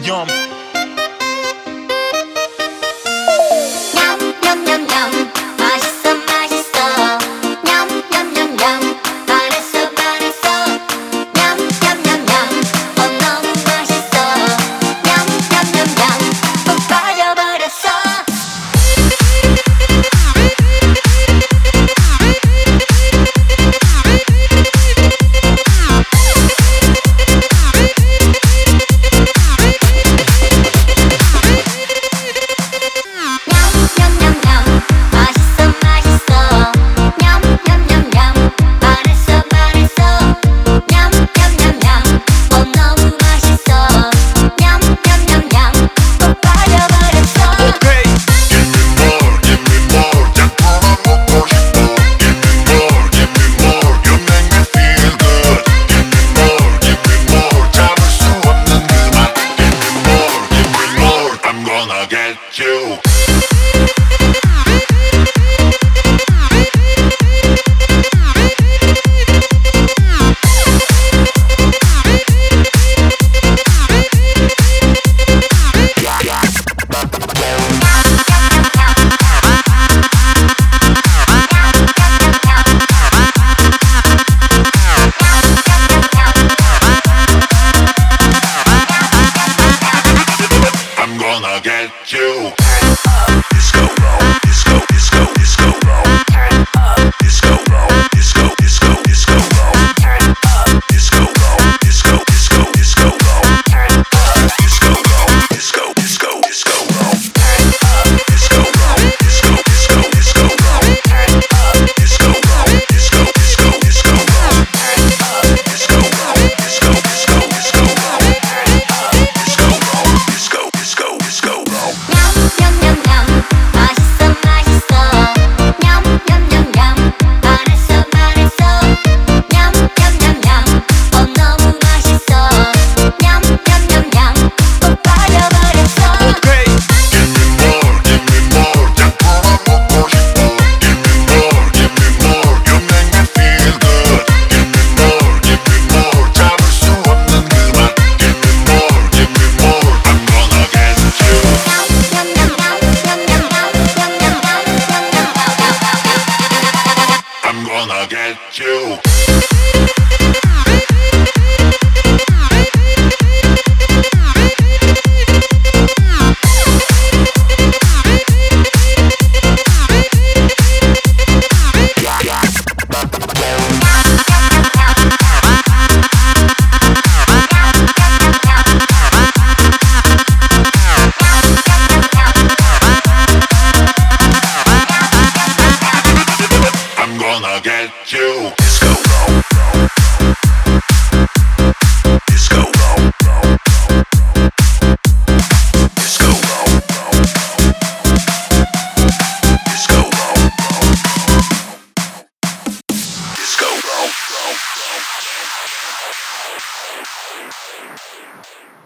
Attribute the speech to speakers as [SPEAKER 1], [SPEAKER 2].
[SPEAKER 1] yum.
[SPEAKER 2] 냠냠냠냠 맛있어 맛있어 냠냠냠냠 반했어 반했어 냠냠냠냠 너무 맛있어 냠냠냠냠 푹 빠져버렸어. 냠냠냠냠 맛있어 맛있어 냠냠냠냠 반했어 반했어 냠냠냠냠 너무 맛있어 냠냠냠냠 푹 빠져버렸어.
[SPEAKER 1] 오케이.
[SPEAKER 3] Give me more, 자꾸만 먹고 싶어. Give me more, you make me feel good. Give me more, 참을 수 없는 그 맛. Give me more, I'm gonna get you. I'm gonna get you. Disco roll, disco, disco, disco roll. Disco roll, disco, disco, disco roll. Disco roll, disco, disco, disco roll. Disco roll, disco, disco, disco roll. Disco roll, disco, disco, disco roll. Disco roll, disco, disco, disco roll. Disco roll, disco, disco, disco roll. Disco roll, disco, disco, disco roll.
[SPEAKER 2] 냠냠냠냠 맛있어 맛있어 냠냠냠냠 반했어 반했어 냠냠냠냠 너무 맛있어 냠냠냠냠 푹 빠져버렸어.
[SPEAKER 1] 오케이.
[SPEAKER 3] Give me more, 자꾸만 먹고 싶어. Give me more, you make me feel good. Give me more, 참을 수 없는 그 맛. Give me more, I'm gonna get you. I'm gonna get you. I'm gonna get you. Disco roll, disco roll, disco roll, disco roll, disco roll.